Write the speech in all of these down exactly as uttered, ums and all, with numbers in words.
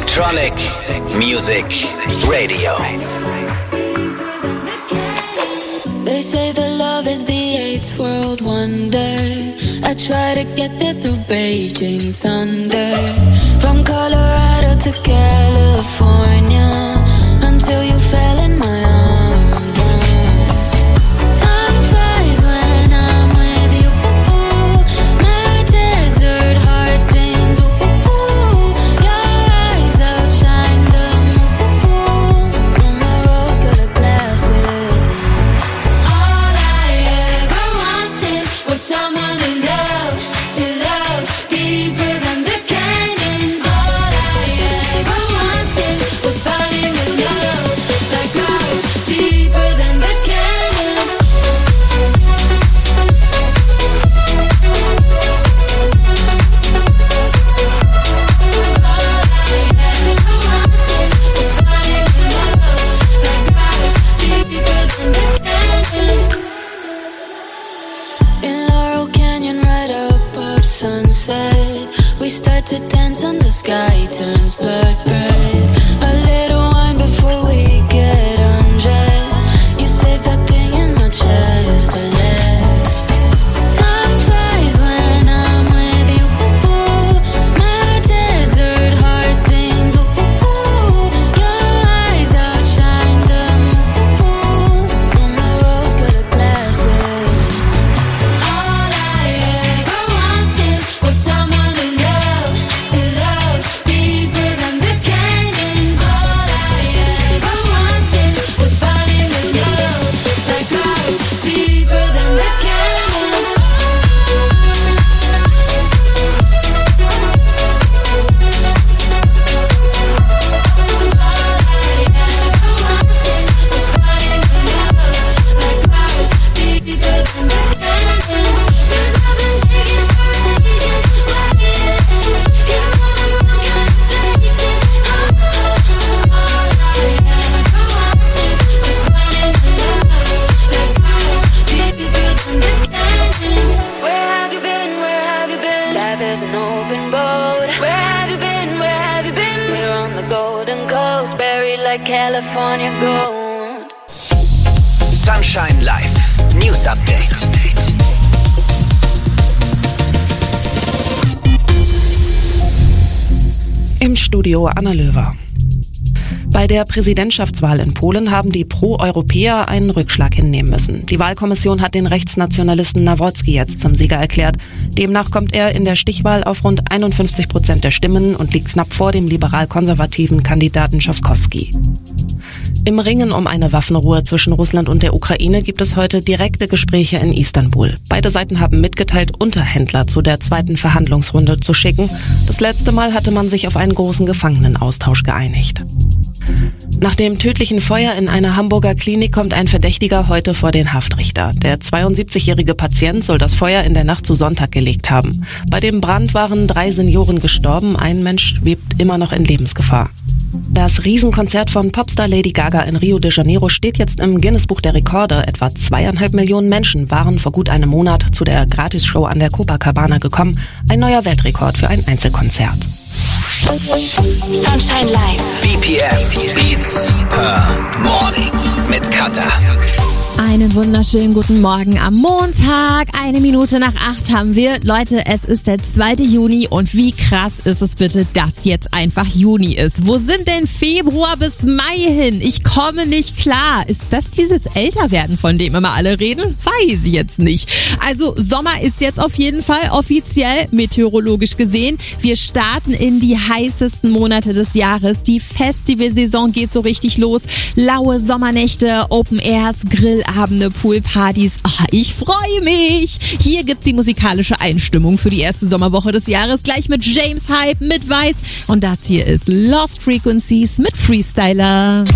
Electronic Music Radio. They say that love is the eighth world wonder. I try to get there through Beijing thunder. From Colorado to California, until you fell in my arms. Time flies when I'm with you. My desert heart sings. Your eyes outshine the moon through my rose-colored glasses. All I ever wanted was someone to love, to love deeper than the canyons. All I ever wanted was falling in love like clouds deeper than the canyons. All I ever wanted was falling in love like clouds deeper than the canyons. In Laurel Canyon, right above sunset, we start to dance and the sky turns blood red. A little wine before we get undressed. You save that thing in my chest, the last. Time flies when I'm with you. My desert heart sings. Your eyes outshine the moon through my rose-colored glasses. All I ever wanted was someone to love, to love deeper than the canyons. All I ever wanted was falling in love like clouds deeper than the canyons. All I ever wanted was falling in love like clouds deeper than the canyons. 'Cause I've been taking foundations, waiting in all the wrong places. All I ever wanted was falling in love like clouds deeper than the canyons. Where have you been? Where have you been? Life is an open road. Where have you been? Where have you been? We're on the golden coast, buried like California gold. Sunshine Live News Update. Im Studio Anna Löwer. Bei der Präsidentschaftswahl in Polen haben die Pro-Europäer einen Rückschlag hinnehmen müssen. Die Wahlkommission hat den Rechtsnationalisten Nawrocki jetzt zum Sieger erklärt. Demnach kommt er in der Stichwahl auf rund einundfünfzig Prozent der Stimmen und liegt knapp vor dem liberal-konservativen Kandidaten Trzaskowski. Im Ringen um eine Waffenruhe zwischen Russland und der Ukraine gibt es heute direkte Gespräche in Istanbul. Beide Seiten haben mitgeteilt, Unterhändler zu der zweiten Verhandlungsrunde zu schicken. Das letzte Mal hatte man sich auf einen großen Gefangenenaustausch geeinigt. Nach dem tödlichen Feuer in einer Hamburger Klinik kommt ein Verdächtiger heute vor den Haftrichter. Der zweiundsiebzigjährige Patient soll das Feuer in der Nacht zu Sonntag gelegt haben. Bei dem Brand waren drei Senioren gestorben, ein Mensch schwebt immer noch in Lebensgefahr. Das Riesenkonzert von Popstar Lady Gaga in Rio de Janeiro steht jetzt im Guinness-Buch der Rekorde. Etwa zweieinhalb Millionen Menschen waren vor gut einem Monat zu der Gratisshow an der Copacabana gekommen. Ein neuer Weltrekord für ein Einzelkonzert. Sunshine Live. B P M Beats per Morning mit Kata. Einen wunderschönen guten Morgen am Montag. Eine Minute nach acht haben wir. Leute, es ist der zweite Juni und wie krass ist es bitte, dass jetzt einfach Juni ist. Wo sind denn Februar bis Mai hin? Ich komme nicht klar. Ist das dieses Älterwerden, von dem immer alle reden? Weiß ich jetzt nicht. Also Sommer ist jetzt auf jeden Fall offiziell meteorologisch gesehen. Wir starten in die heißesten Monate des Jahres. Die Festivalsaison geht so richtig los. Laue Sommernächte, Open Airs, Grillabende, Poolpartys. Oh, ich freue mich. Hier gibt's die musikalische Einstimmung für die erste Sommerwoche des Jahres. Gleich mit James Hype, mit Weiß. Und das hier ist Lost Frequencies mit Freestyler.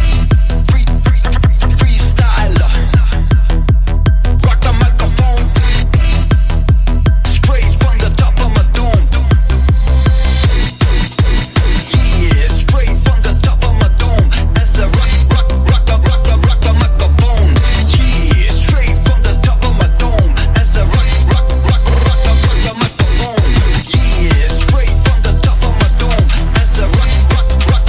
Rock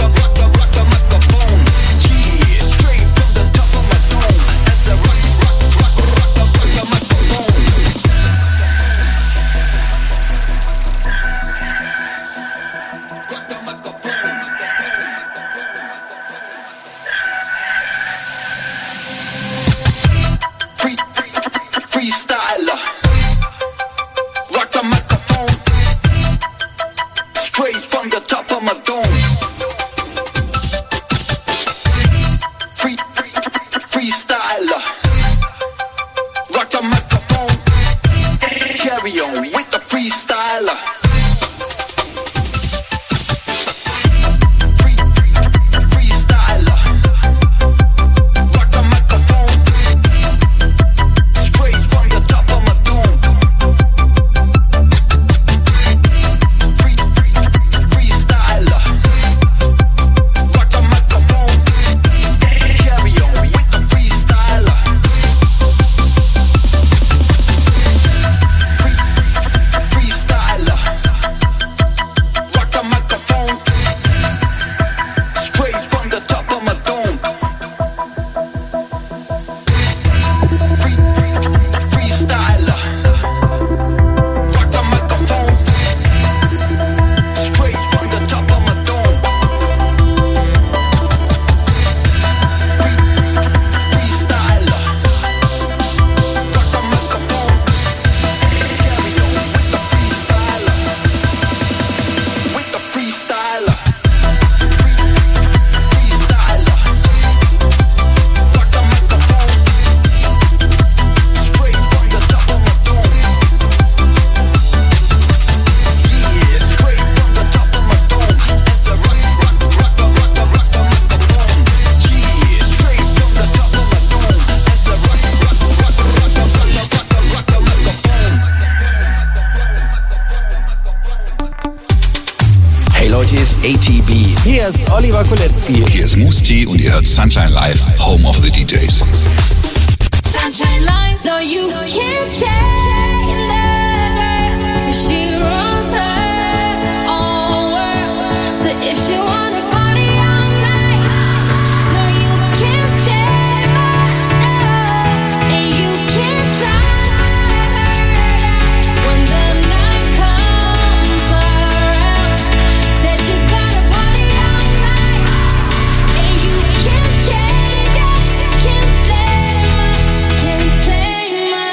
A T B. Hier ist Oliver Kolecki. Hier ist Musti und ihr hört Sunshine Live, Home of the D Js. Sunshine Live, no you can't take the girl, 'cause she runs her own world. So if she wanna party all night, no you can't take my love, and you can't tie her down when the night comes around. Said she gonna party all night, and you can't take it, can't take my, can't take my.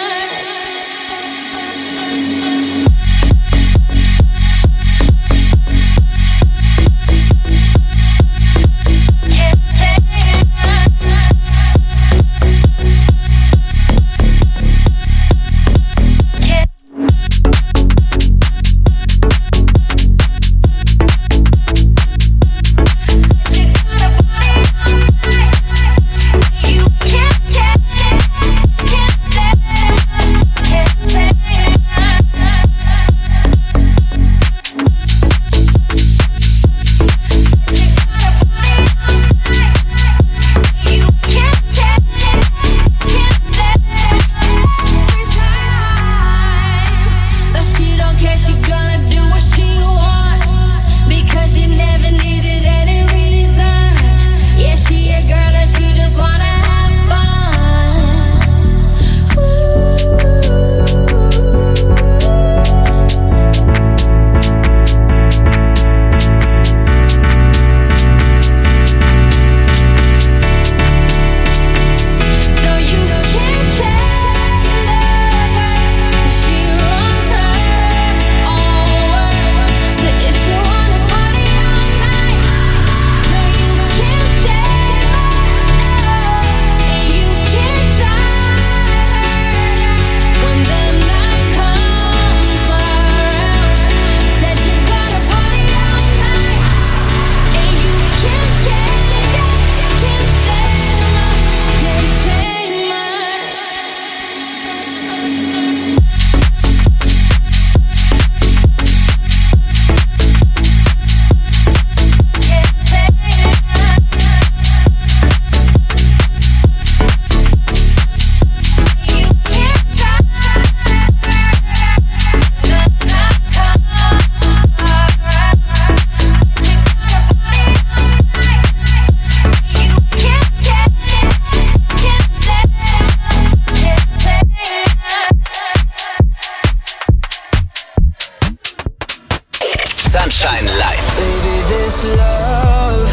Sunshine Live. Baby, this love,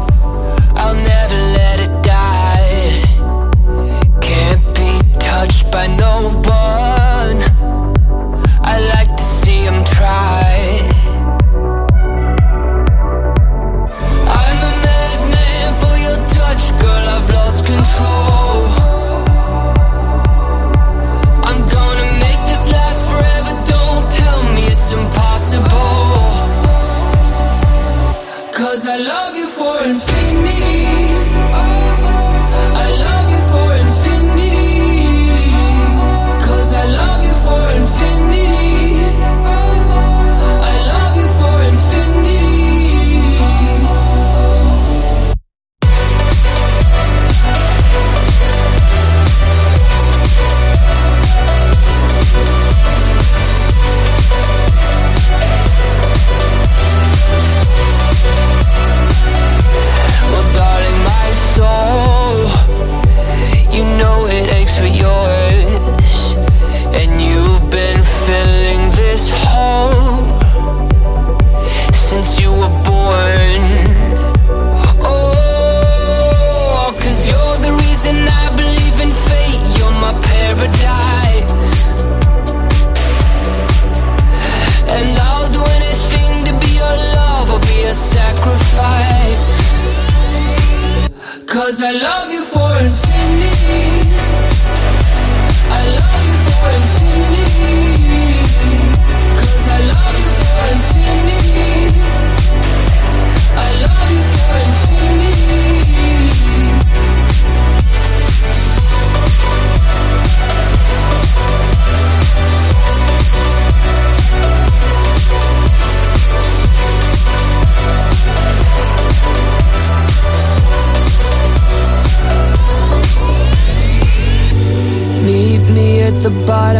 I'll never let it die. Can't be touched by no one. I like to see him try. I'm a madman for your touch, girl, I've lost control. I'm gonna make this last forever, don't tell me it's impossible. 'Cause I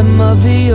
bottom of the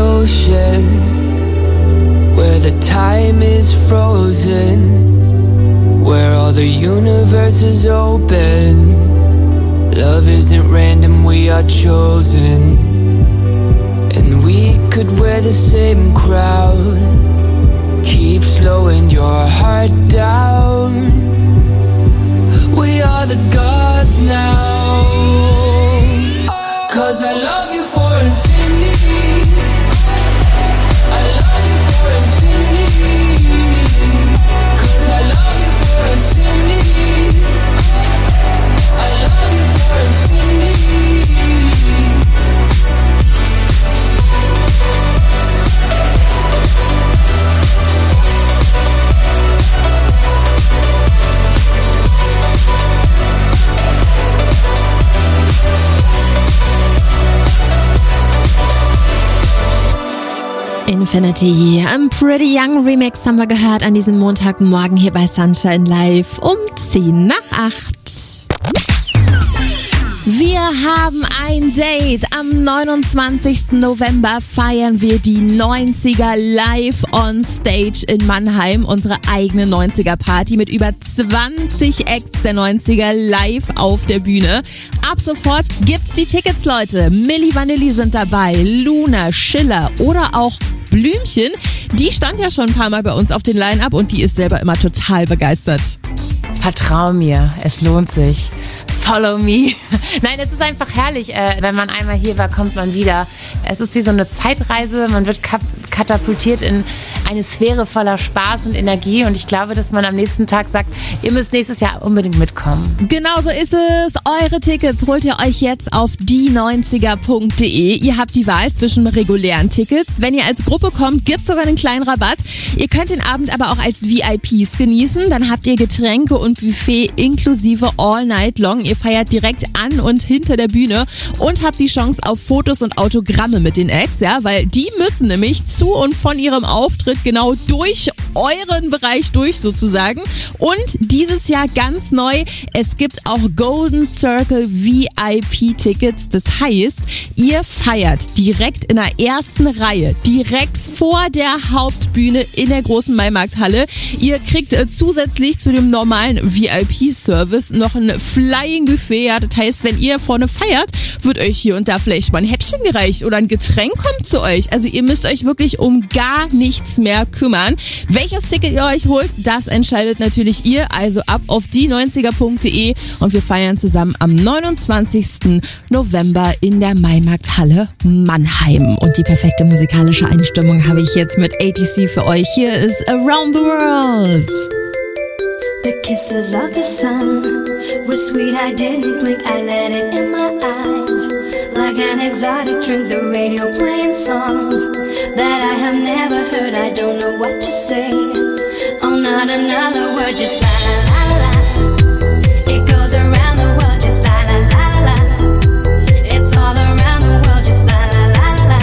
ocean, where the time is frozen, where all the universe is open. Love isn't random, we are chosen. And we could wear the same crown, keep slowing your heart down. We are the gods now, 'cause I love you for infinity, I love you for infinity, 'cause I love you for infinity, I love you for infinity. Infinity, I'm Pretty Young Remix haben wir gehört an diesem Montagmorgen hier bei Sunshine Live um zehn nach acht. Wir haben ein Date. Am neunundzwanzigsten November feiern wir die neunziger live on stage in Mannheim. Unsere eigene neunziger-Party mit über zwanzig Acts der neunziger live auf der Bühne. Ab sofort gibt's die Tickets, Leute. Milli Vanilli sind dabei, Luna, Schiller oder auch Blümchen. Die stand ja schon ein paar Mal bei uns auf den Line-Up und die ist selber immer total begeistert. Vertrau mir, es lohnt sich. Follow me. Nein, es ist einfach herrlich. Äh, wenn man einmal hier war, kommt man wieder. Es ist wie so eine Zeitreise. Man wird kap- katapultiert in eine Sphäre voller Spaß und Energie. Und ich glaube, dass man am nächsten Tag sagt, ihr müsst nächstes Jahr unbedingt mitkommen. Genau so ist es. Eure Tickets holt ihr euch jetzt auf die neunziger punkt de. Ihr habt die Wahl zwischen regulären Tickets. Wenn ihr als Gruppe kommt, gibt's sogar einen kleinen Rabatt. Ihr könnt den Abend aber auch als V I Ps genießen. Dann habt ihr Getränke und Buffet inklusive all night long. Ihr feiert direkt an und hinter der Bühne und habt die Chance auf Fotos und Autogramme mit den Acts, ja, weil die müssen nämlich zu und von ihrem Auftritt genau durch euren Bereich durch sozusagen. Und dieses Jahr ganz neu, es gibt auch Golden Circle V I P-Tickets. Das heißt, ihr feiert direkt in der ersten Reihe, direkt vor der Hauptbühne in der großen Maimarkthalle. Ihr kriegt äh, zusätzlich zu dem normalen V I P-Service noch ein Flying Buffet. Ja, das heißt, wenn ihr vorne feiert, wird euch hier und da vielleicht mal ein Häppchen gereicht oder ein Getränk kommt zu euch. Also ihr müsst euch wirklich um gar nichts mehr kümmern. Welches Ticket ihr euch holt, das entscheidet natürlich ihr. Also ab auf die neunziger punkt de und wir feiern zusammen am neunundzwanzigsten November in der Maimarkthalle Mannheim. Und die perfekte musikalische Einstimmung habe ich jetzt mit A T C für euch. Hier ist Around the World. The kisses of the sun were sweet, I didn't blink, I let it in my eyes. Like an exotic drink, the radio playing songs that I have never heard, I don't know what to say. Oh, not another word, just la la la la. It goes around the world, just la la la la. It's all around the world, just la la la la.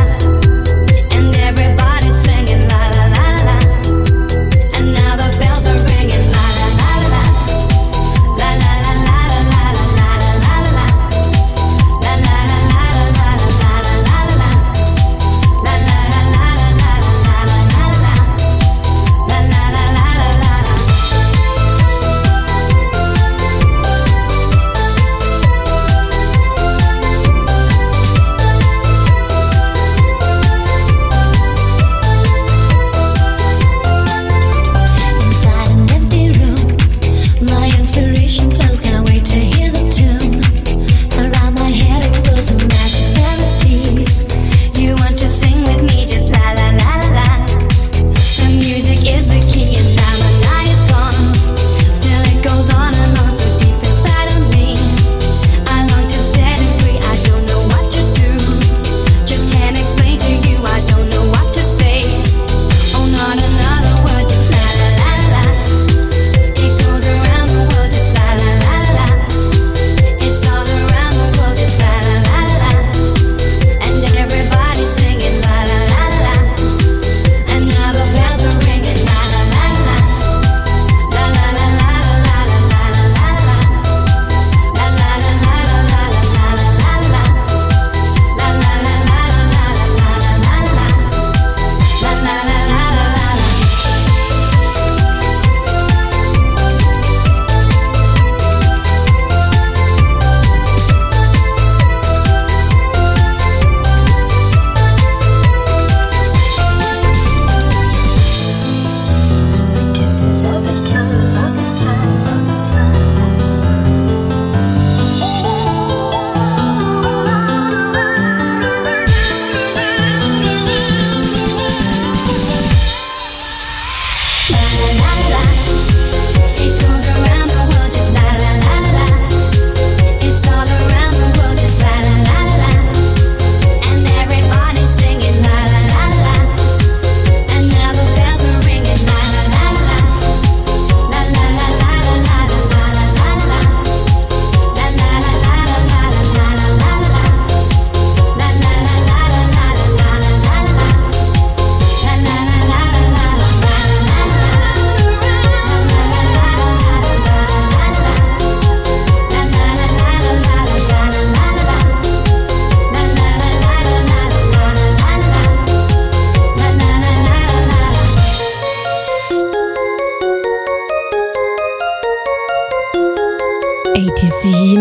And everybody's singing la la la la. And now the bells are ringing la la.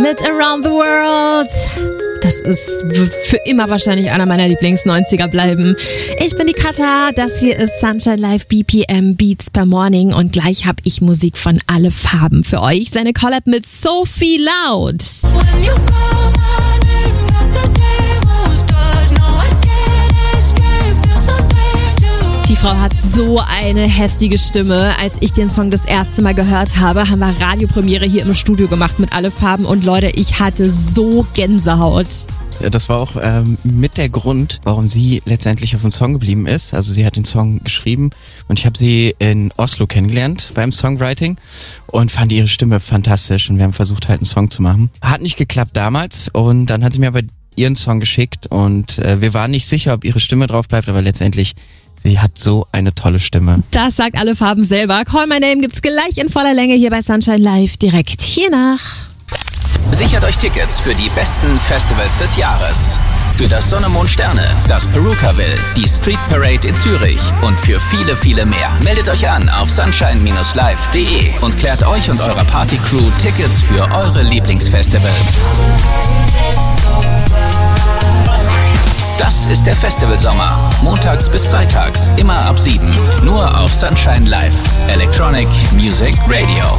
mit Around the World. Das ist wird für immer wahrscheinlich einer meiner Lieblings-neunziger bleiben. Ich bin die Katha, das hier ist Sunshine Live B P M Beats per Morning und gleich habe ich Musik von Alle Farben für euch. Seine Collab mit Sophie Loud. Die Frau hat so eine heftige Stimme. Als ich den Song das erste Mal gehört habe, haben wir Radiopremiere hier im Studio gemacht mit Alle Farben und Leute, ich hatte so Gänsehaut. Ja, das war auch ähm, mit der Grund, warum sie letztendlich auf den Song geblieben ist. Also sie hat den Song geschrieben und ich habe sie in Oslo kennengelernt beim Songwriting und fand ihre Stimme fantastisch und wir haben versucht halt einen Song zu machen. Hat nicht geklappt damals und dann hat sie mir aber ihren Song geschickt und äh, wir waren nicht sicher, ob ihre Stimme drauf bleibt, aber letztendlich sie hat so eine tolle Stimme. Das sagt Alle Farben selber. Call My Name gibt's gleich in voller Länge hier bei Sunshine Live direkt hiernach. Sichert euch Tickets für die besten Festivals des Jahres. Für das Sonne, Mond, Sterne, das Perukaville, die Street Parade in Zürich und für viele, viele mehr. Meldet euch an auf sunshine Bindestrich live Punkt de und klärt euch und eurer Partycrew Tickets für eure Lieblingsfestivals. Das ist der Festivalsommer. Montags bis freitags, immer ab sieben. Nur auf Sunshine Live. Electronic Music Radio.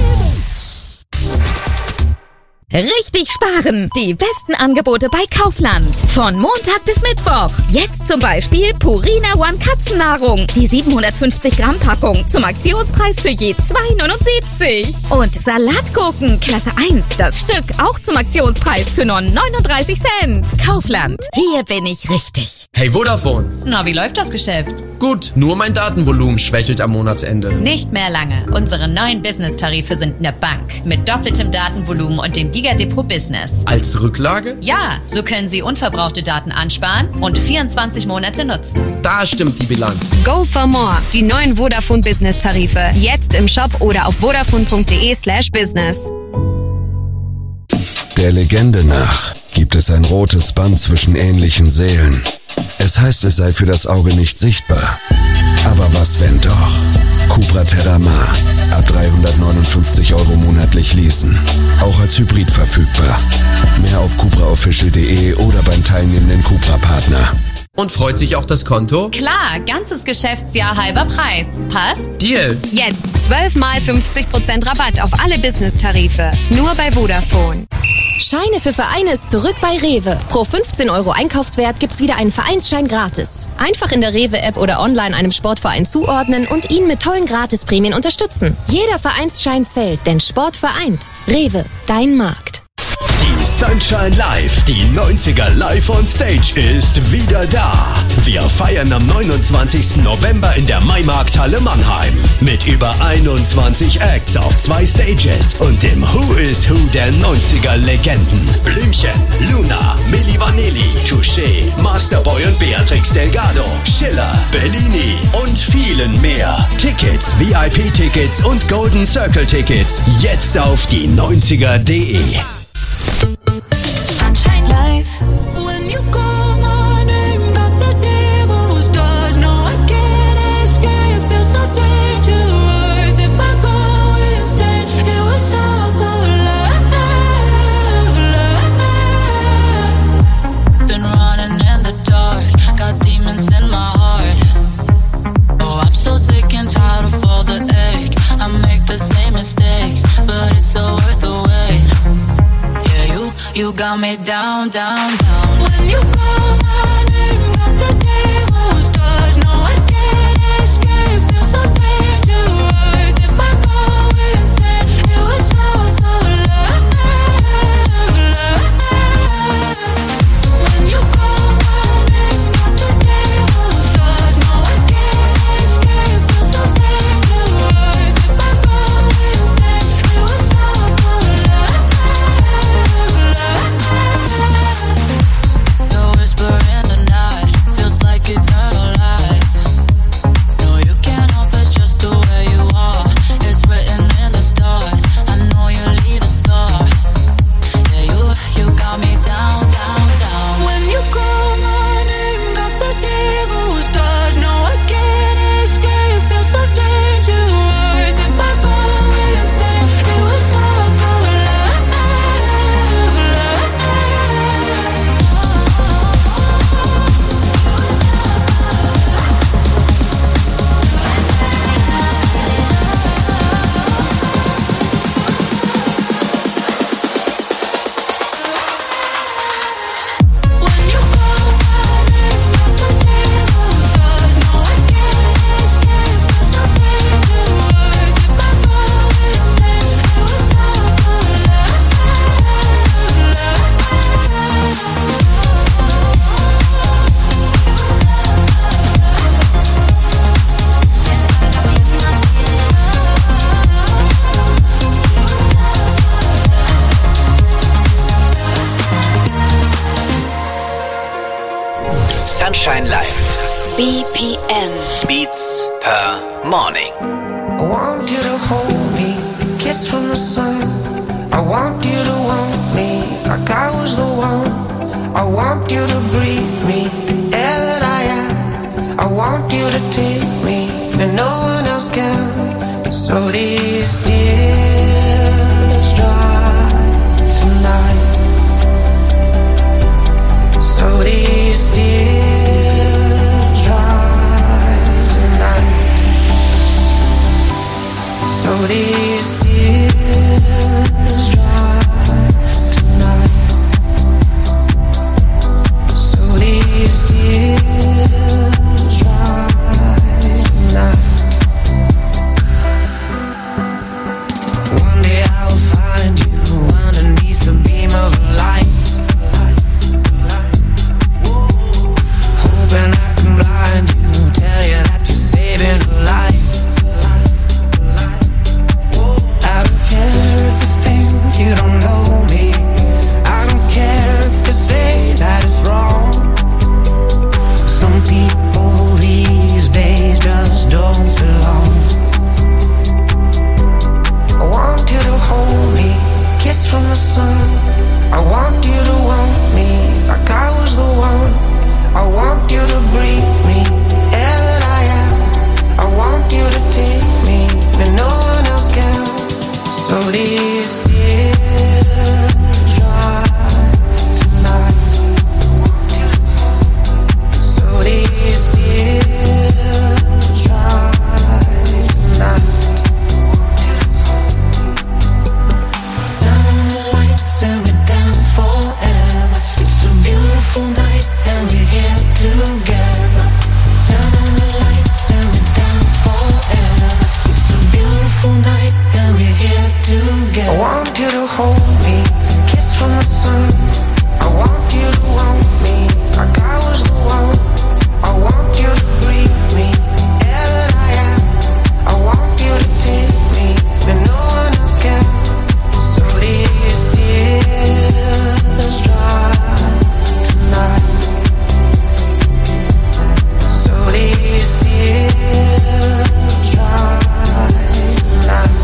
Richtig sparen! Die besten Angebote bei Kaufland. Von Montag bis Mittwoch. Jetzt zum Beispiel Purina One Katzennahrung. Die siebenhundertfünfzig Gramm Packung zum Aktionspreis für je zwei neunundsiebzig. Und Salatgurken Klasse eins. Das Stück auch zum Aktionspreis für nur neununddreißig Cent. Kaufland. Hier bin ich richtig. Hey Vodafone. Na, wie läuft das Geschäft? Gut, nur mein Datenvolumen schwächelt am Monatsende. Nicht mehr lange. Unsere neuen Business-Tarife sind eine Bank. Mit doppeltem Datenvolumen und dem Gigadepot Business. Als Rücklage? Ja, so können Sie unverbrauchte Daten ansparen und vierundzwanzig Monate nutzen. Da stimmt die Bilanz. Go for more. Die neuen Vodafone Business Tarife. Jetzt im Shop oder auf vodafone punkt de slash business. Der Legende nach gibt es ein rotes Band zwischen ähnlichen Seelen. Es heißt, es sei für das Auge nicht sichtbar. Aber was, wenn doch? Cupra Terramar. Ab dreihundertneunundfünfzig Euro monatlich leasen. Auch als Hybrid verfügbar. Mehr auf cupra official punkt de oder beim teilnehmenden Cupra-Partner. Und freut sich auch das Konto? Klar, ganzes Geschäftsjahr halber Preis. Passt? Deal! Jetzt zwölf mal fünfzig Prozent Rabatt auf alle Business-Tarife. Nur bei Vodafone. Scheine für Vereine ist zurück bei Rewe. Pro fünfzehn Euro Einkaufswert gibt's wieder einen Vereinsschein gratis. Einfach in der Rewe-App oder online einem Sportverein zuordnen und ihn mit tollen Gratisprämien unterstützen. Jeder Vereinsschein zählt, denn Sport vereint. Rewe, dein Markt. Die Sunshine Live, die neunziger Live on Stage ist wieder da. Wir feiern am neunundzwanzigsten November in der Maimarkthalle Mannheim. Mit über einundzwanzig Acts auf zwei Stages und dem Who is Who der neunziger Legenden. Blümchen, Luna, Milli Vanilli, Touché, Masterboy und Beatrix Delgado, Schiller, Bellini und vielen mehr. Tickets, V I P-Tickets und Golden Circle-Tickets jetzt auf die neunziger punkt de. Sunshine Live. When you call my name, got the devil's touch. No, I can't escape. Feel so dangerous. If I go insane, it was all for love. Been running in the dark, got demons in my heart. Oh, I'm so sick and tired of all the ache. I make the same mistakes, but it's so worth the wait. You got me down, down, down. When you call my name, got the devil's touch. No, I can't escape. Feel so dangerous. If I go insane, it was all for love. When you call my name, got the devil's touch. No, I can't escape. Feel so dangerous. If I go insane, it was all for love. The whisper in the night. Sunshine Live. B P M. Beats per Morning. I want you to hold me, kiss from the sun. I want you to want me like I was the one. I want you to breathe me, air that I am. I want you to take me and no one else can. So these tears dry tonight. So these tears dry tonight. So these tears dry tonight. So these tears dry tonight. One day I'll find you underneath the beam of light. Hoping I can blind you, tell you that you're saving a life. I don't care if you think you don't know me. I don't care if they say that it's wrong. Some people these days just don't belong. I want you to hold me, kiss from the sun. I want you to want me like I was the one. I want you to breathe me, air that I am. I want you to take me when no one else can. So these tears dry tonight. So these tears dry tonight. Turn on the lights and we're dancing forever. It's a beautiful night and we're here together. Turn on the lights and we're dancing forever. It's a beautiful night and we're here together. I want you to hold me, kiss from the sun. I want you to want me like I was the one. I want you to breathe me, air that I am. I want you to take me when no one else can. So these tears dry tonight. So these tears dry tonight.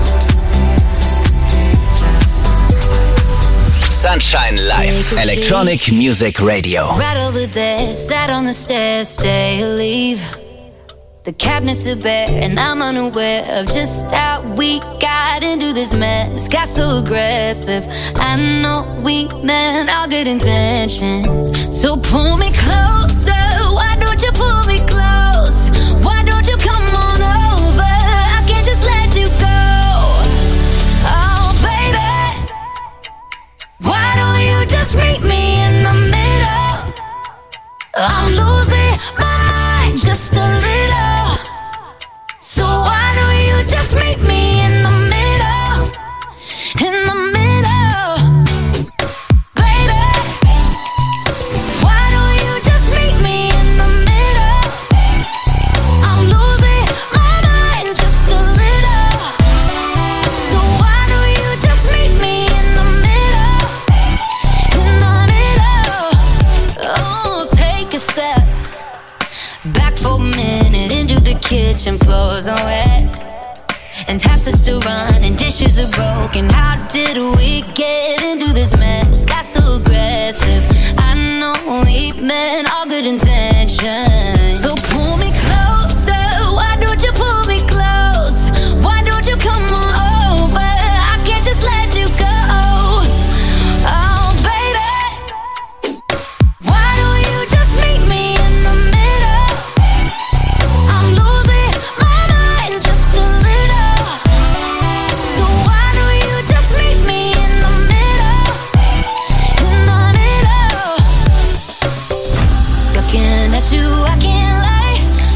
Sunshine Live. Electronic Music Radio. Right over there, sat on the stairs, stay or leave. The cabinets are bare and I'm unaware of just how we got into this mess. Got so aggressive. I know we meant all good intentions. So pull me closer. Why don't you pull me close? Why don't you come on over? I can't just let you go. Oh, baby. Why don't you just meet me in the middle? I'm losing my mind just a little. So why don't you just meet me in the middle? In the middle. Baby, why don't you just meet me in the middle? I'm losing my mind just a little. So why don't you just meet me in the middle? In the middle. Oh, take a step back for a minute into the kitchen. Floors are wet and taps are still running, dishes are broken. How did we get into this mess? Got so aggressive. I know we meant all good intentions. So pull me closer. Why don't you pull me close? Why don't you come on over? I can't just let you go. Oh, baby. Why don't you just meet me in the middle? I'm losing my mind just a little. So why don't you just meet me in the middle? In the middle. Looking at you, I can't lie.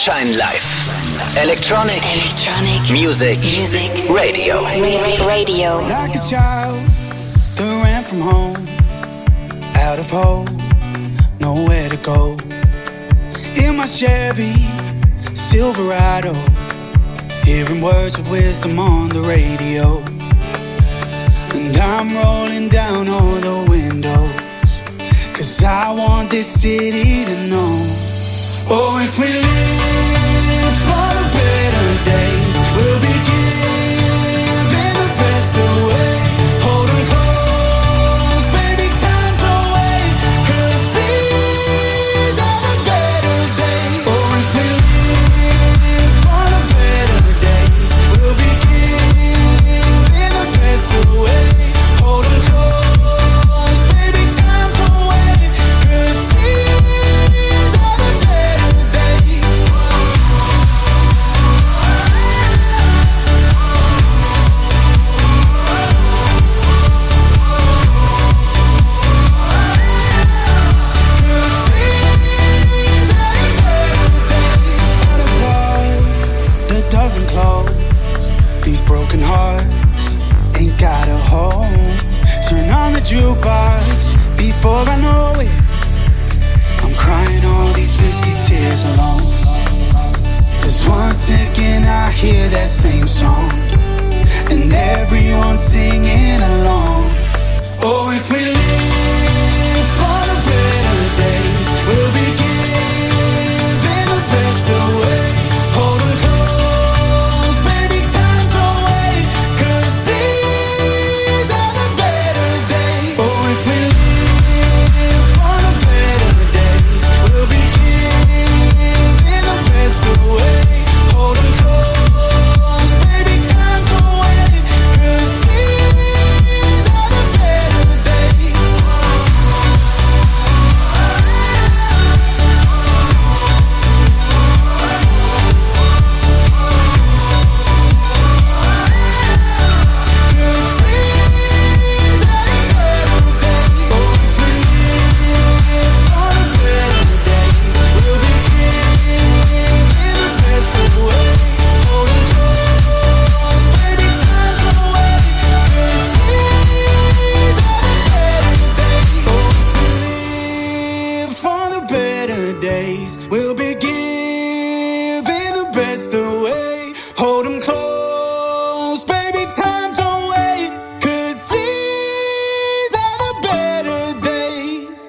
Sunshine Live. Electronic, Electronic Music, Music Radio. Radio. Like a child that ran from home, out of hope, nowhere to go. In my Chevy Silverado, hearing words of wisdom on the radio. And I'm rolling down all the windows, 'cause I want this city to know. Oh, if we live for the better days, we'll be giving the best away. Hold 'em close, baby, time to wait, 'cause these are the better days. Oh, if we live for the better days, we'll be giving the best away. Hold 'em close, baby, time to wait, 'cause these are the better days. That doesn't close. These broken hearts ain't got a home. Turn on the jukebox before I know it. I'm crying all these whiskey tears alone. 'Cause one second I hear that same song, and everyone's singing along. Oh, if we live for the better days, we'll be giving the best away. Hold 'em close, baby, time to wait, 'cause these are the better days. Oh, if we live for the better days, we'll be giving the best away. Hold 'em close, baby, time to wait, 'cause these are the better days. For the better days, we'll be giving the best away. Hold 'em close, baby, time to wait, 'cause these are the better days.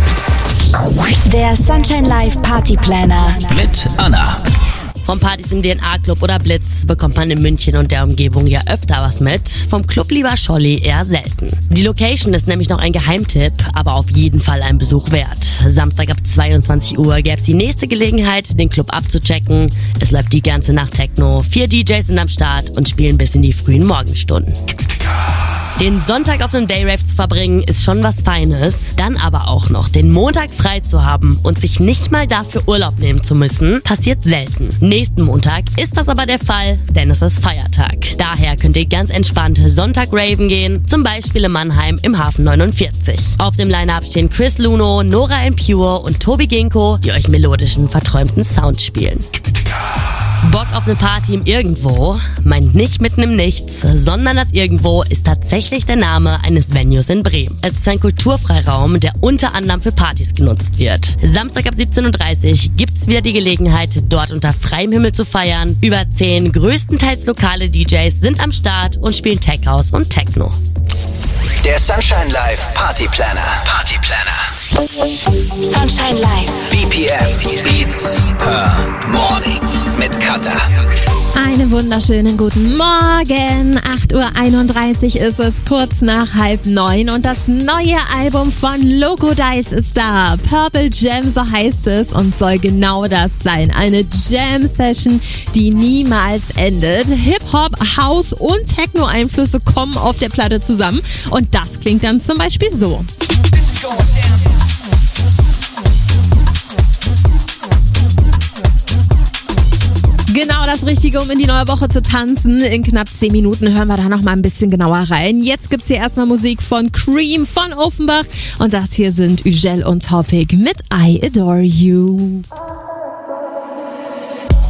Der Sunshine Live Party Planner Mit Anna. Von Partys im D N A-Club oder Blitz bekommt man in München und der Umgebung ja öfter was mit. Vom Clublieber Scholli eher selten. Die Location ist nämlich noch ein Geheimtipp, aber auf jeden Fall ein Besuch wert. Samstag ab zweiundzwanzig Uhr gäbe es die nächste Gelegenheit, den Club abzuchecken. Es läuft die ganze Nacht Techno, vier D Js sind am Start und spielen bis in die frühen Morgenstunden. Den Sonntag auf einem Dayrave zu verbringen, ist schon was Feines. Dann aber auch noch den Montag frei zu haben und sich nicht mal dafür Urlaub nehmen zu müssen, passiert selten. Nächsten Montag ist das aber der Fall, denn es ist Feiertag. Daher könnt ihr ganz entspannt Sonntag raven gehen, zum Beispiel in Mannheim im Hafen neunundvierzig. Auf dem Line-Up stehen Chris Luno, Nora En Pure und Tobi Ginko, die euch melodischen, verträumten Sound spielen. Bock auf eine Party im Irgendwo? Meint nicht mitten im Nichts, sondern das Irgendwo ist tatsächlich der Name eines Venues in Bremen. Es ist ein Kulturfreiraum, der unter anderem für Partys genutzt wird. Samstag ab siebzehn Uhr dreißig gibt's wieder die Gelegenheit, dort unter freiem Himmel zu feiern. Über zehn größtenteils lokale D Js sind am Start und spielen Tech House und Techno. Der Sunshine Live Party Planner. Party Planner. Sunshine Live. B P M. Beats per Morning. Mit Katha. Einen wunderschönen guten Morgen. acht Uhr einunddreißig ist es, kurz nach halb neun. Und das neue Album von Loco Dice ist da. Purple Jam, so heißt es, und soll genau das sein. Eine Jam-Session, die niemals endet. Hip-Hop, House und Techno-Einflüsse kommen auf der Platte zusammen. Und das klingt dann zum Beispiel so. Genau das Richtige, um in die neue Woche zu tanzen. In knapp zehn Minuten hören wir da noch mal ein bisschen genauer rein. Jetzt gibt's hier erstmal Musik von Cream, von Offenbach. Und das hier sind Ugel und Topic mit I Adore You.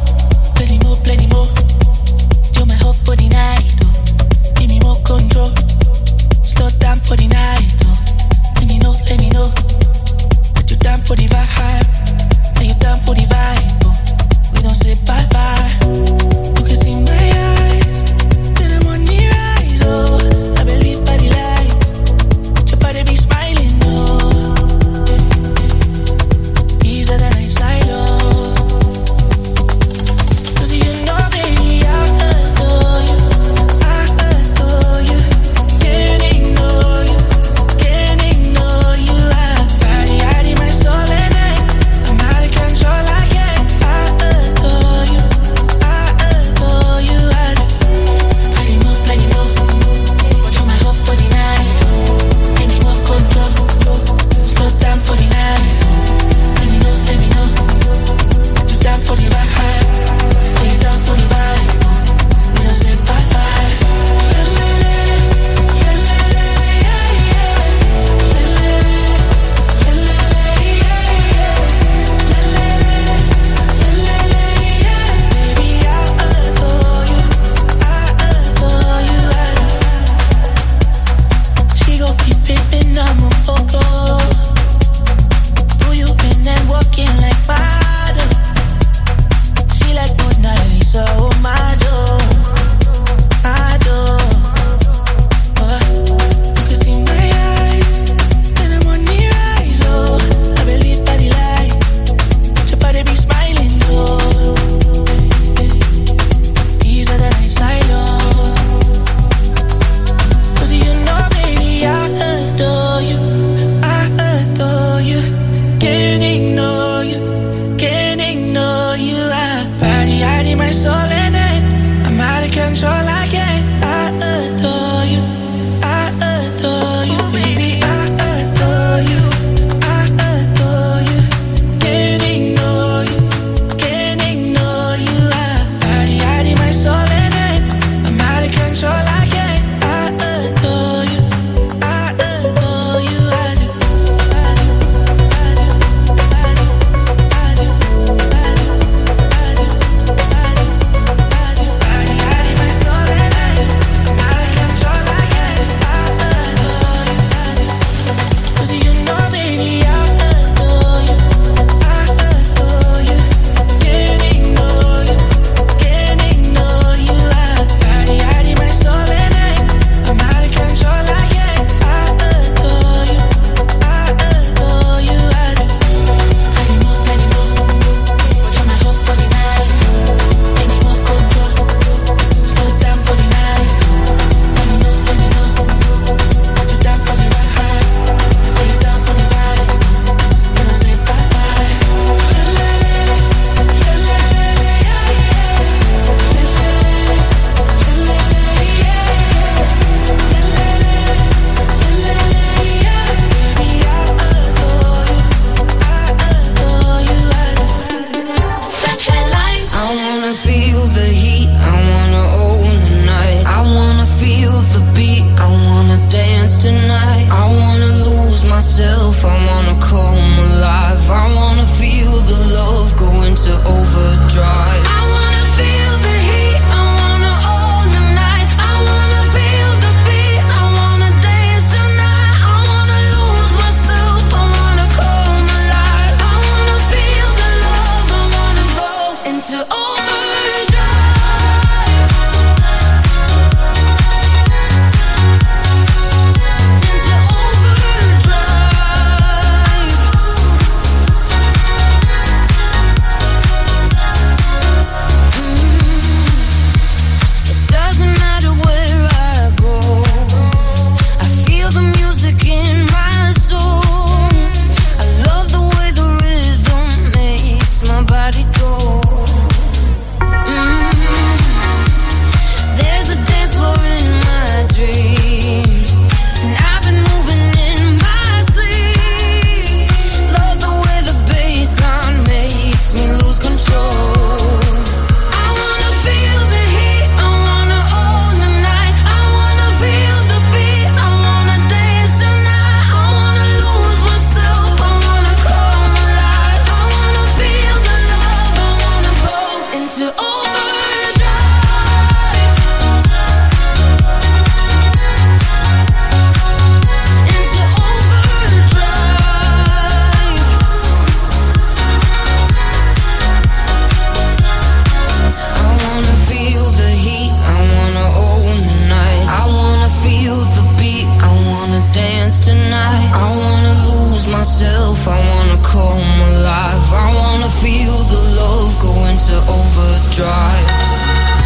myself, I wanna come alive. I wanna feel the love go into overdrive.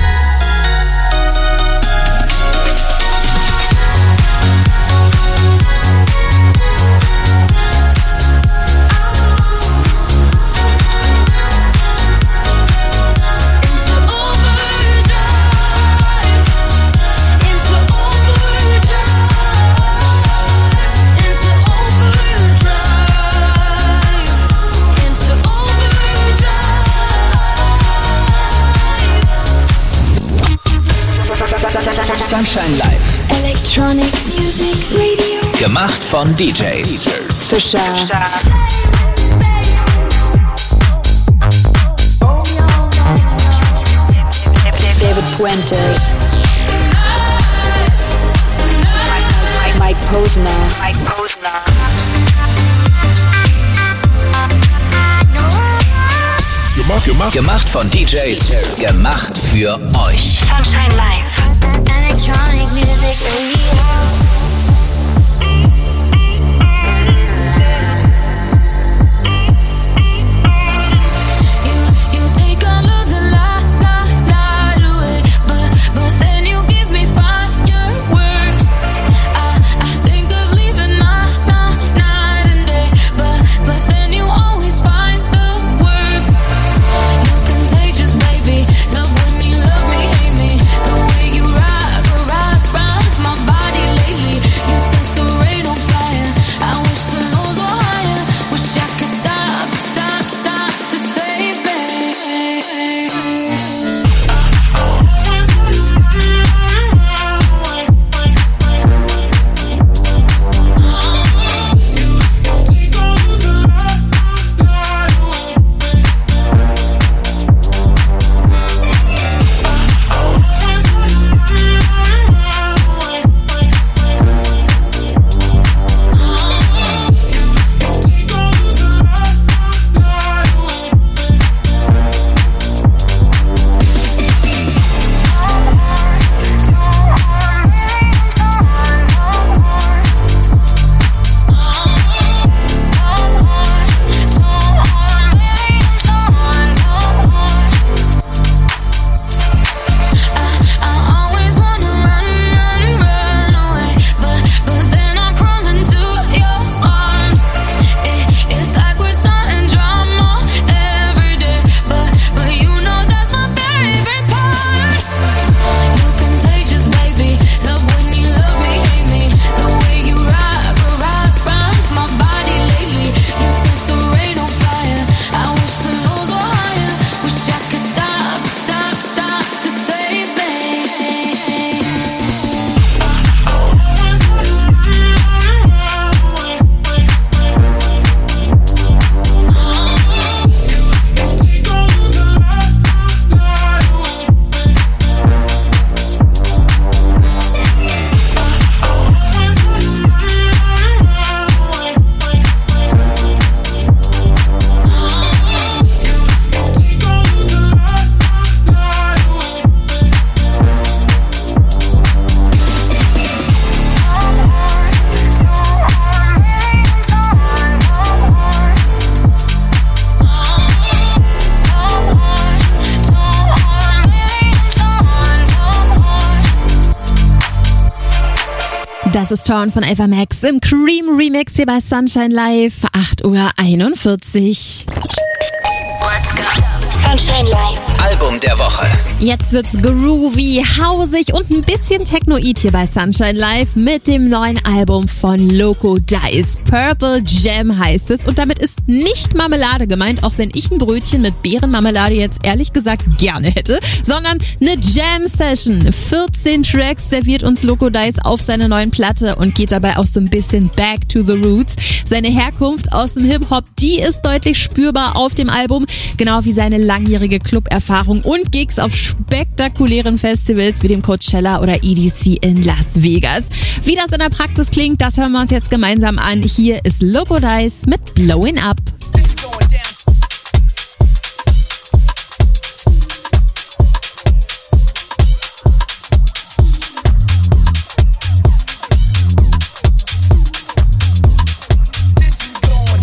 Sunshine Live. Electronic Music Radio. Gemacht von D Js. Fischer. David Puentes. Mike Posner. Mike Posner. Gemacht, gemacht. Gemacht von D Js. Gemacht für euch. Sunshine Live. Electronic Music Radio. Das ist Torn von Ava Max im Cream Remix hier bei Sunshine Live, acht Uhr einundvierzig. Let's go. Sunshine Live. Album der Woche. Jetzt wird's groovy, hausig und ein bisschen Technoid hier bei Sunshine Live mit dem neuen Album von Loco Dice. Purple Jam heißt es und damit ist nicht Marmelade gemeint, auch wenn ich ein Brötchen mit Beerenmarmelade jetzt ehrlich gesagt gerne hätte, sondern eine Jam-Session. vierzehn Tracks serviert uns Loco Dice auf seiner neuen Platte und geht dabei auch so ein bisschen back to the roots. Seine Herkunft aus dem Hip-Hop, die ist deutlich spürbar auf dem Album, genau wie seine langjährige Club-Erfahrung und Gigs auf spektakulären Festivals wie dem Coachella oder E D C in Las Vegas. Wie das in der Praxis klingt, das hören wir uns jetzt gemeinsam an. Hier ist Loco Dice mit Blowing Up. This is going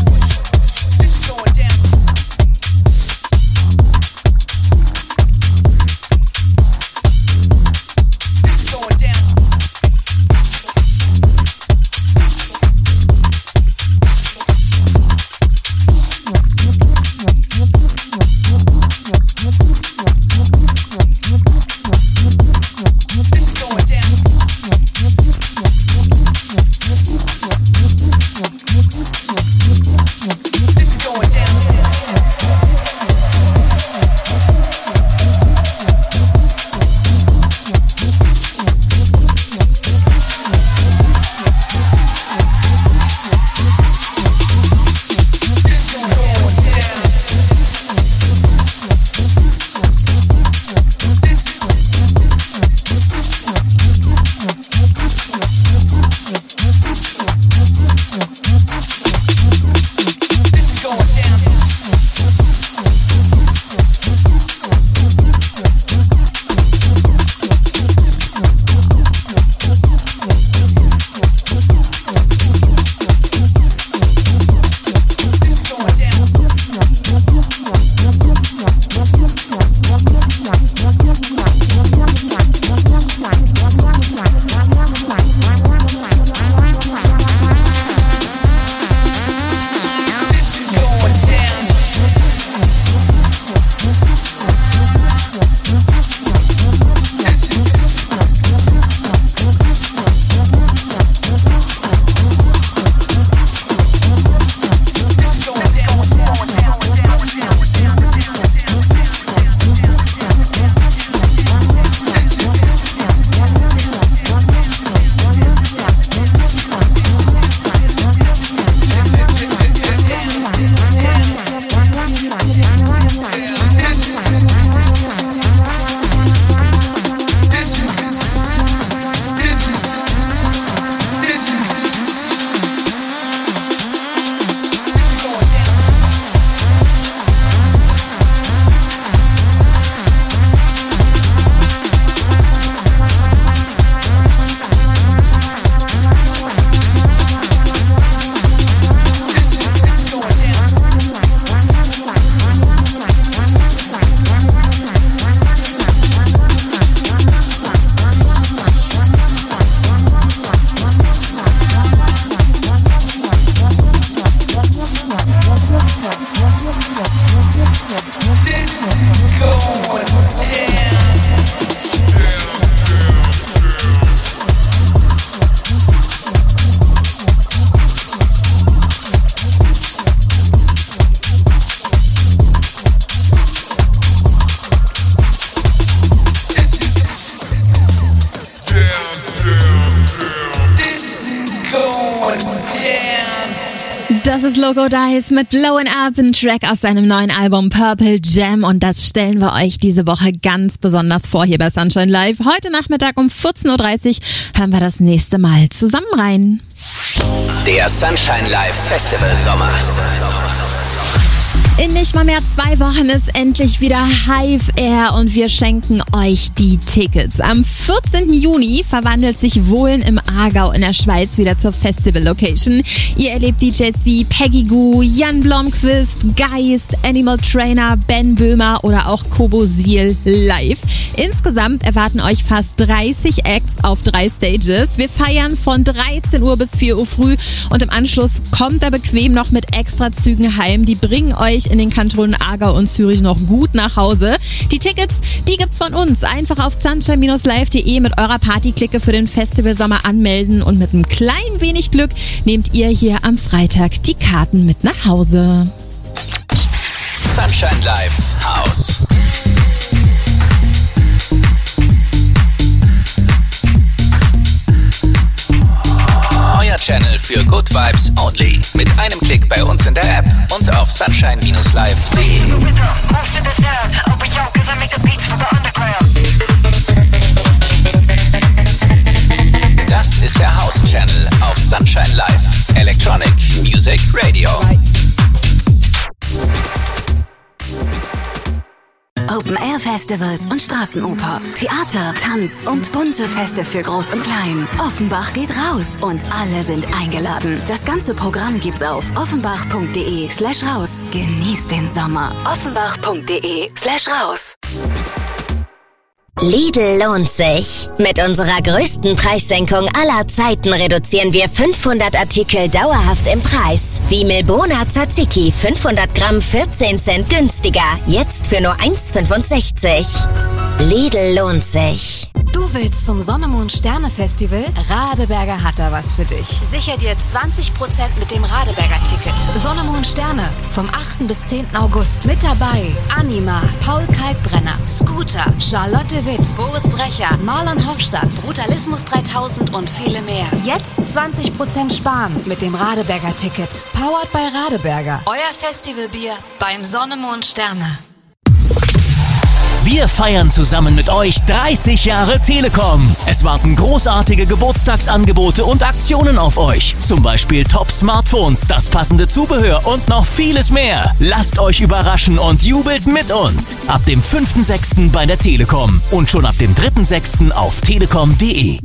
Das ist Loco Dice mit Blowin' Up, ein Track aus seinem neuen Album Purple Jam, und das stellen wir euch diese Woche ganz besonders vor hier bei Sunshine Live. Heute Nachmittag um vierzehn Uhr dreißig hören wir das nächste Mal zusammen rein. Der Sunshine Live Festival Sommer. In nicht mal mehr zwei Wochen ist endlich wieder Hive Air und wir schenken euch die Tickets. Am vierzehnten Juni verwandelt sich Wohlen im Aargau in der Schweiz wieder zur Festival-Location. Ihr erlebt D Js wie Peggy Goo, Jan Blomqvist, Geist, Animal Trainer, Ben Böhmer oder auch Kobo Siel live. Insgesamt erwarten euch fast dreißig Acts auf drei Stages. Wir feiern von dreizehn Uhr bis vier Uhr früh und im Anschluss kommt ihr bequem noch mit Extrazügen heim. Die bringen euch in den Kantonen Aargau und Zürich noch gut nach Hause. Die Tickets, die gibt's von uns. Einfach auf sunshine Bindestrich live Punkt de mit eurer Partyklicke für den Festivalsommer anmelden und mit einem kleinen wenig Glück nehmt ihr hier am Freitag die Karten mit nach Hause. Sunshine Live House. Euer Channel für Good Vibes Only. Mit einem Klick bei uns in der App und auf sunshine Bindestrich live Punkt de. Das ist der House Channel auf Sunshine Live. Electronic Music Radio. Open-Air-Festivals und Straßenoper, Theater, Tanz und bunte Feste für Groß und Klein. Offenbach geht raus und alle sind eingeladen. Das ganze Programm gibt's auf offenbach punkt de slash raus. Genießt den Sommer. offenbach punkt de slash raus. Lidl lohnt sich. Mit unserer größten Preissenkung aller Zeiten reduzieren wir fünfhundert Artikel dauerhaft im Preis. Wie Milbona Tzatziki, fünfhundert Gramm, vierzehn Cent günstiger. Jetzt für nur eins Komma fünfundsechzig. Lidl lohnt sich. Du willst zum Sonne, Mond, Sterne Festival? Radeberger hat da was für dich. Sicher dir zwanzig Prozent mit dem Radeberger Ticket. Sonne, Mond, Sterne vom achten bis zehnten August. Mit dabei Anima, Paul Kalkbrenner, Scooter, Charlotte Witt, Boris Brecher, Marlon Hofstadt, Brutalismus dreitausend und viele mehr. Jetzt zwanzig Prozent sparen mit dem Radeberger Ticket. Powered by Radeberger. Euer Festivalbier beim Sonne, Mond, Sterne. Wir feiern zusammen mit euch dreißig Jahre Telekom. Es warten großartige Geburtstagsangebote und Aktionen auf euch. Zum Beispiel Top-Smartphones, das passende Zubehör und noch vieles mehr. Lasst euch überraschen und jubelt mit uns. Ab dem fünften sechsten bei der Telekom und schon ab dem dritten sechsten auf telekom punkt de.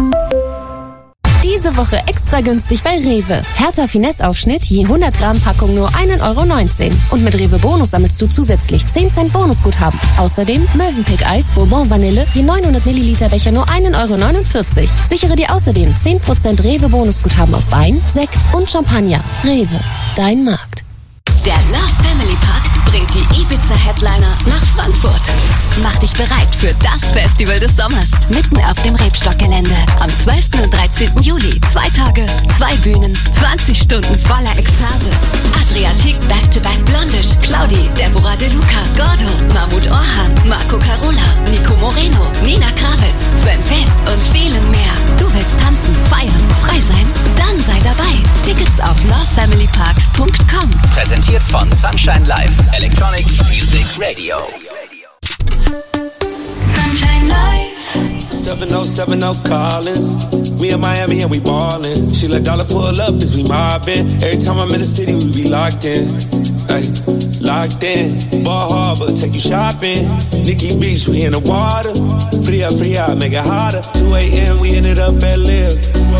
Diese Woche extra günstig bei Rewe. Hertha Finesse-Aufschnitt je hundert Gramm Packung nur ein Euro neunzehn. Und mit Rewe Bonus sammelst du zusätzlich zehn Cent Bonusguthaben. Außerdem Mövenpick Eis Bourbon Vanille je neunhundert Milliliter Becher nur ein Euro neunundvierzig. Sichere dir außerdem zehn Prozent Rewe Bonusguthaben auf Wein, Sekt und Champagner. Rewe, dein Markt. Der Love Family Park bringt die Ibiza-Headliner nach Frankfurt. Mach dich bereit für das Festival des Sommers. Mitten auf dem Rebstockgelände. Am zwölften und dreizehnten Juli. Zwei Tage, zwei Bühnen, zwanzig Stunden voller Ekstase. Adriatic Back-to-Back Blondish, Claudi, Deborah De Luca, Gordo, Mahmoud Orhan, Marco Carola, Nico Moreno, Nina Kravitz, Sven Fett und vielen mehr. Du willst tanzen, feiern, frei sein? Dann sei dabei. Tickets auf love family park punkt com. Präsentiert von Sunshine Live, Electronic Music Radio. Sunshine Live. seven oh seven oh Collins. We in Miami and we ballin'. She let dollar pull up as we mobbin'. Every time I'm in the city, we be locked in. Ay, locked in. Ball Harbor, take you shopping. Nikki Beach, we in the water. Free up, free out, make it hotter. two a.m. we ended up at Live.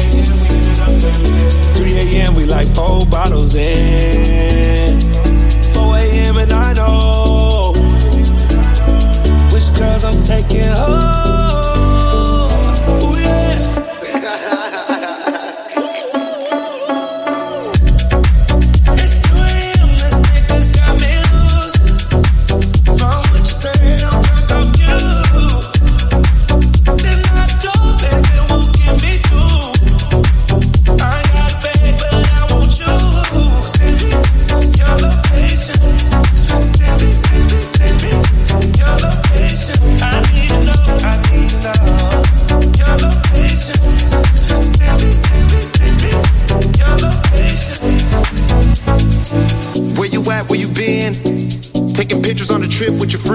three a.m. we like four bottles in. four a.m. and I know which girls I'm taking home. Ooh, yeah. Baby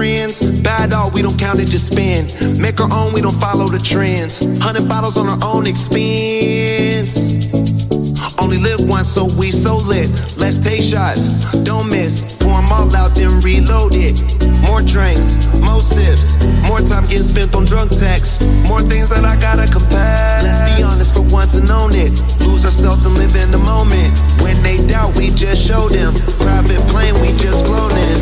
friends. Bad dog, we don't count it, just spend. Make our own, we don't follow the trends. Hundred bottles on our own expense. Only live once, so we so lit. Let's take shots, don't miss. Pour them all out, then reload it. More drinks, more sips. More time getting spent on drunk texts. More things that I gotta confess. Let's be honest for once and own it. Lose ourselves and live in the moment. When they doubt, we just show them. Private plane, we just floating.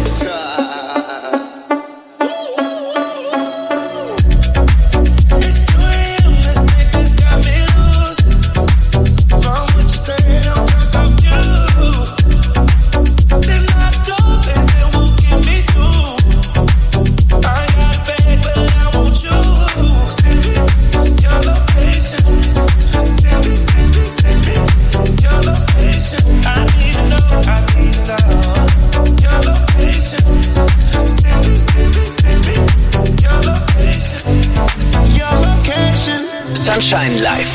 Sunshine Live.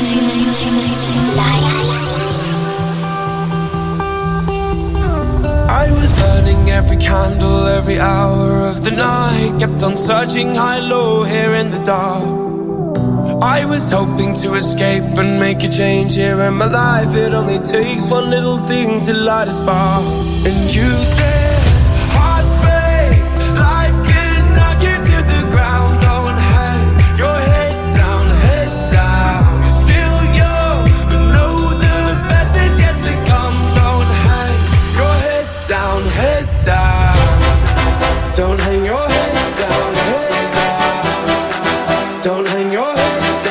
I was burning every candle, every hour of the night. Kept on searching high, low, here in the dark. I was hoping to escape and make a change here in my life. It only takes one little thing to light a spark. And you said, hearts break, life can knock you to the ground. Don't hang your head down, head down. You're still young, but know the best is yet to come. Don't hang your head down, head down. Don't hang your head down, head down. Don't hang your head.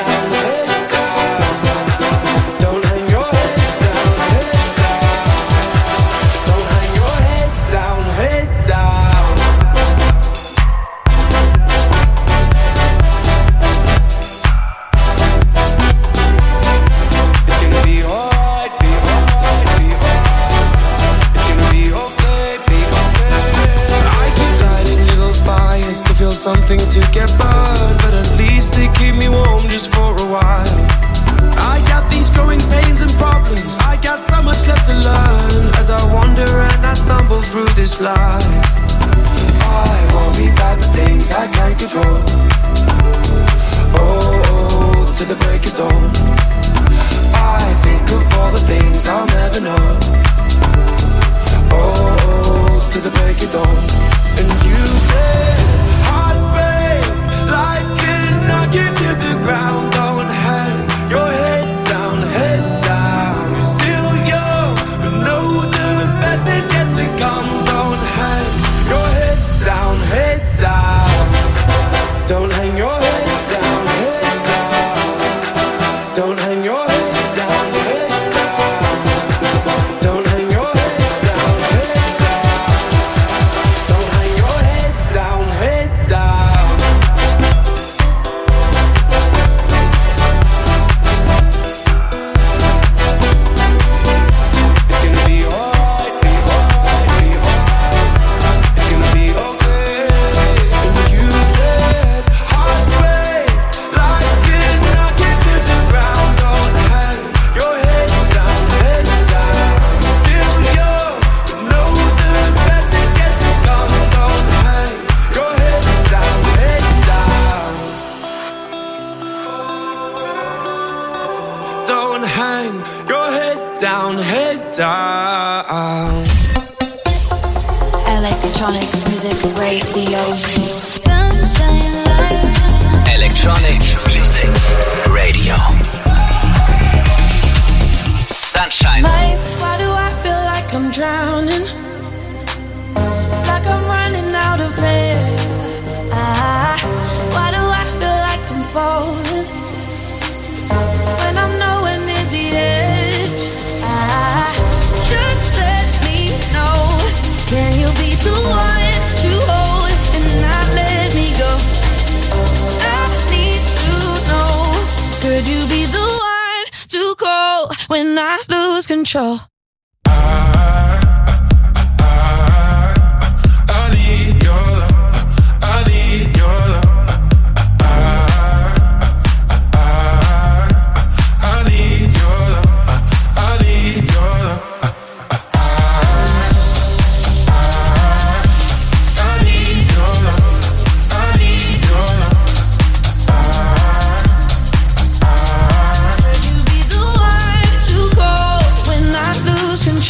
Something to get burned, but at least they keep me warm just for a while. I got these growing pains and problems. I got so much left to learn as I wander and I stumble through this life. I worry about the things I can't control. Oh, oh, to the break of dawn. I think of all the things I'll never know. Oh, oh, to the break of dawn. And you say life can knock you to the ground. Don't hang your head down, head down. You're still young, but know the best is yet to come. Don't hang your head down, head down. Don't hang your head down, head down. Don't hang your head down, head down. Don't hang your head down, head down. Don't hang your head down, head down. Down, head down. Electronic music radio. Sunshine Live. Electronic music radio. Sunshine Live. Why do I feel like I'm drowning? Like I'm running out of air. Ah, why do I feel like I'm falling when I'm nowhere near the edge? Just let me know. Can you be the one to hold and not let me go? I need to know. Could you be the one to call when I lose control? I need your love.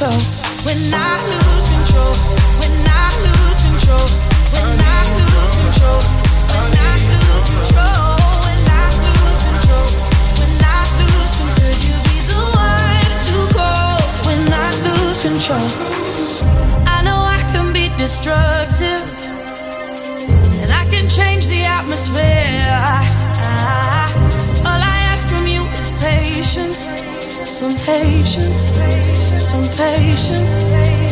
control. When I lose control. When I lose control. When I lose control. When I lose control. When I lose control. When I lose control. Could you be the one to go? When I lose control. I know I can be destructive, and I can change the atmosphere. I, I, all I ask from you is patience. Some patience, some patience.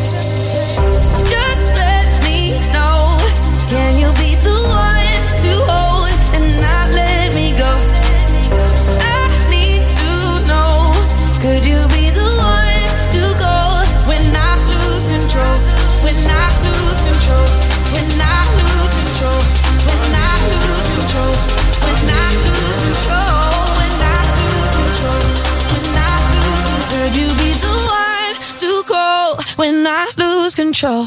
Just let me know. Can you be the one to hold and not let me go? I need to know. Could you be the one to go when I lose control? When I lose control. When I lose control. When I lose control. When I lose control. When I lose control. Could you be the one to go when I lose control?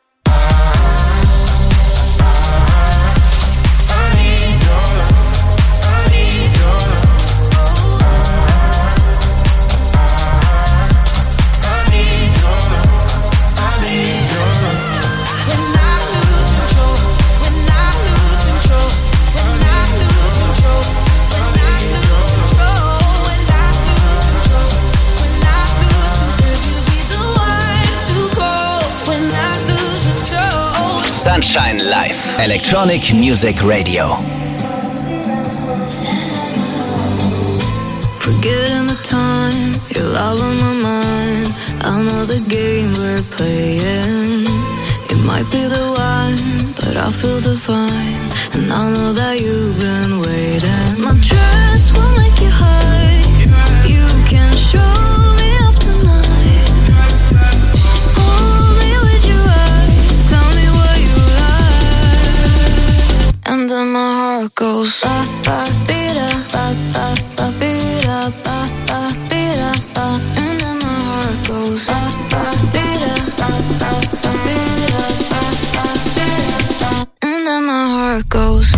Sunshine Live, Electronic Music Radio. Forgetting the time, you're all on my mind. I know the game we're playing. It might be the one, but I feel divine. And I know that you've been waiting. My dress will make you high. You can show me off tonight. Hold me with your eyes, tell me what you like. And then my heart goes ba ba beat up, ba ba ba beat up, ba ba beat up, ba. And then my heart goes ba ba beat up, ba ba ba beat up, ba ba beat up, ba. And then my heart goes.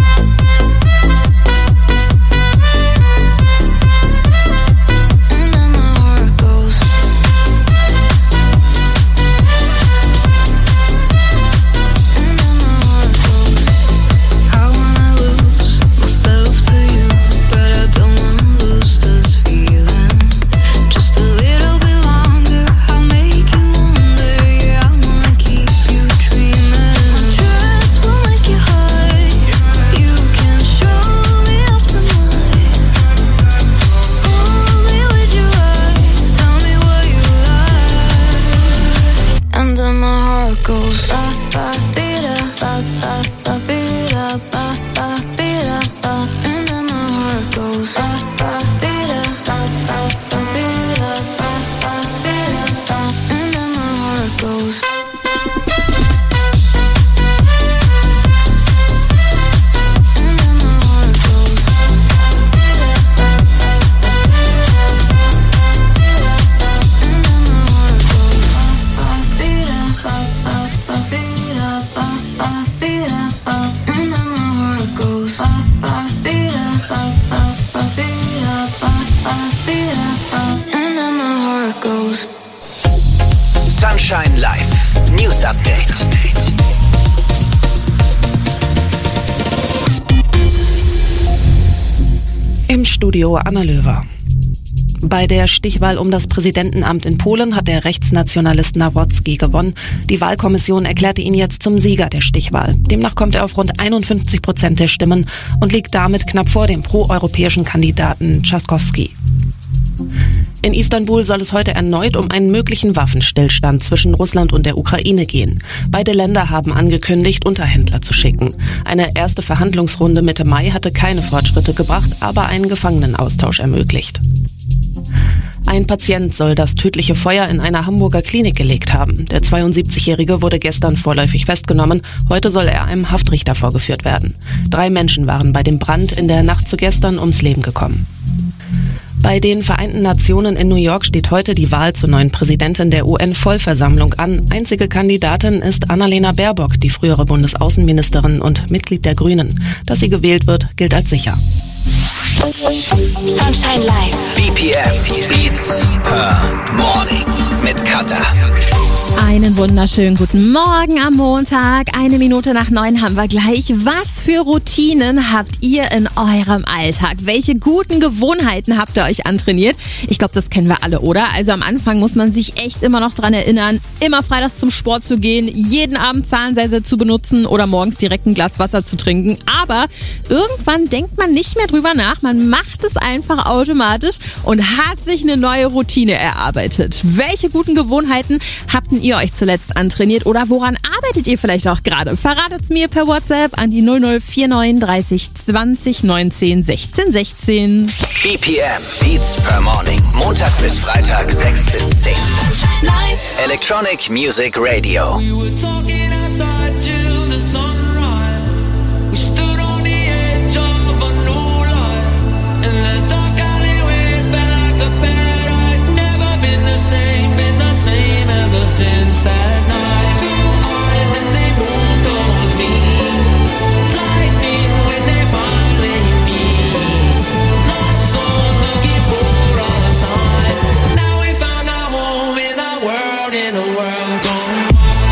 Sunshine Live News Update. Im Studio Anna Löwer. Bei der Stichwahl um das Präsidentenamt in Polen hat der Rechtsnationalist Nawrocki gewonnen. Die Wahlkommission erklärte ihn jetzt zum Sieger der Stichwahl. Demnach kommt er auf rund einundfünfzig Prozent der Stimmen und liegt damit knapp vor dem proeuropäischen Kandidaten Trzaskowski. In Istanbul soll es heute erneut um einen möglichen Waffenstillstand zwischen Russland und der Ukraine gehen. Beide Länder haben angekündigt, Unterhändler zu schicken. Eine erste Verhandlungsrunde Mitte Mai hatte keine Fortschritte gebracht, aber einen Gefangenenaustausch ermöglicht. Ein Patient soll das tödliche Feuer in einer Hamburger Klinik gelegt haben. Der zweiundsiebzigjährige wurde gestern vorläufig festgenommen. Heute soll er einem Haftrichter vorgeführt werden. Drei Menschen waren bei dem Brand in der Nacht zu gestern ums Leben gekommen. Bei den Vereinten Nationen in New York steht heute die Wahl zur neuen Präsidentin der U N-Vollversammlung an. Einzige Kandidatin ist Annalena Baerbock, die frühere Bundesaußenministerin und Mitglied der Grünen. Dass sie gewählt wird, gilt als sicher. Sunshine Live. B P M Beats per Morning mit Kata. Einen wunderschönen guten Morgen am Montag. Eine Minute nach neun haben wir gleich. Was für Routinen habt ihr in eurem Alltag? Welche guten Gewohnheiten habt ihr euch antrainiert? Ich glaube, das kennen wir alle, oder? Also am Anfang muss man sich echt immer noch dran erinnern, immer freitags zum Sport zu gehen, jeden Abend Zahnseide zu benutzen oder morgens direkt ein Glas Wasser zu trinken. Aber irgendwann denkt man nicht mehr drüber nach. Man macht es einfach automatisch und hat sich eine neue Routine erarbeitet. Welche guten Gewohnheiten habt ihr euch zuletzt antrainiert oder woran arbeitet ihr vielleicht auch gerade? Verratet's mir per WhatsApp an die null null vier neun dreißig zwanzig neunzehn sechzehn sechzehn. B P M Beats per Morning. Montag bis Freitag sechs bis zehn. Electronic Music Radio. We were talking outside till the sunrise. We stood on the edge of a new life. In the dark alleyway, felt like a paradise. Never been the same, been the same ever since that night. Two eyes and they moved towards me. Lightning when they finally meet. Lost souls looking for a sign. Now we found our home in a world, in a world gone.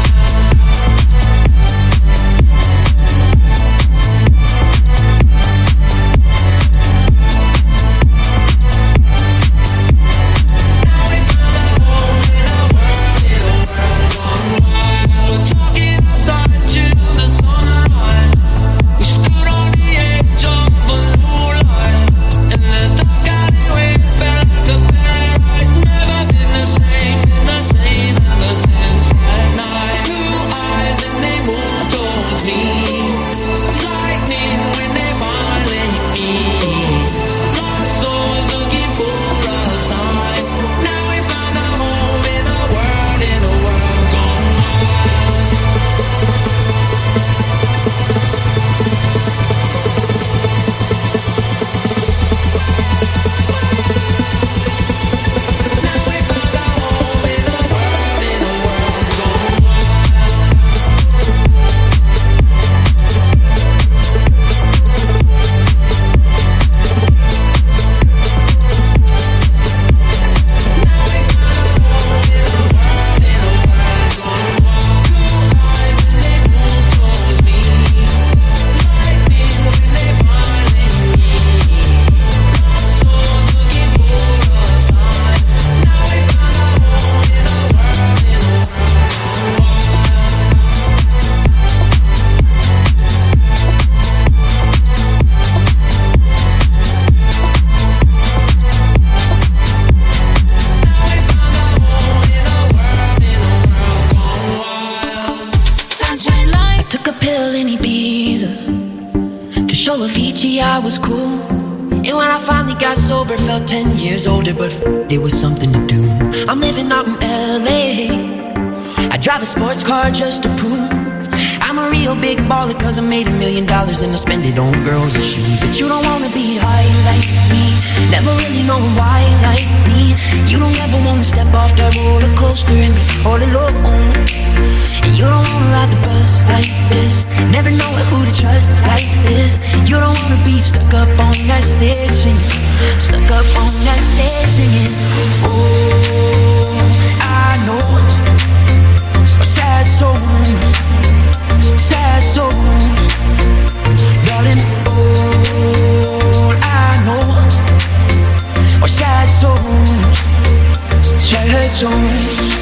I was cool. And when I finally got sober, felt ten years older, but f- it was something to do. I'm living out in L A. I drive a sports car just to prove I'm a real big baller, cause I made a million dollars and I spend it on girls and shoes. But you don't wanna be high like me, never really knowing why like me. You don't ever wanna step off that roller coaster and be all alone. And you don't wanna ride the bus like this, never know who to trust like this. You don't wanna be stuck up on that stage singing, stuck up on that stage singing. Oh, I know a sad soul, sad soul, darling. All I know are sad souls, sad souls.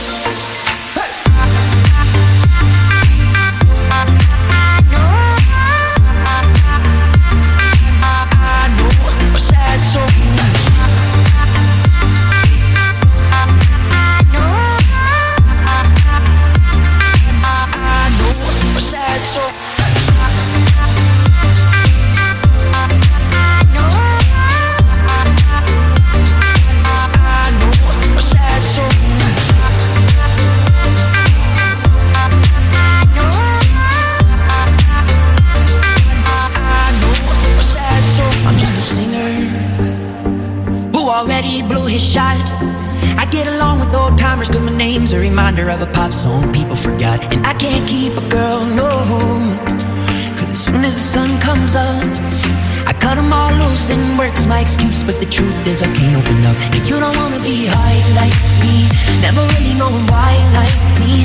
Name's a reminder of a pop song people forgot. And I can't keep a girl, no, cause as soon as the sun comes up, I cut them all loose and work's my excuse. But the truth is I can't open up. And you don't wanna be high like me, never really knowing why like me.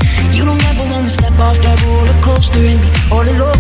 off that roller coaster and be all alone.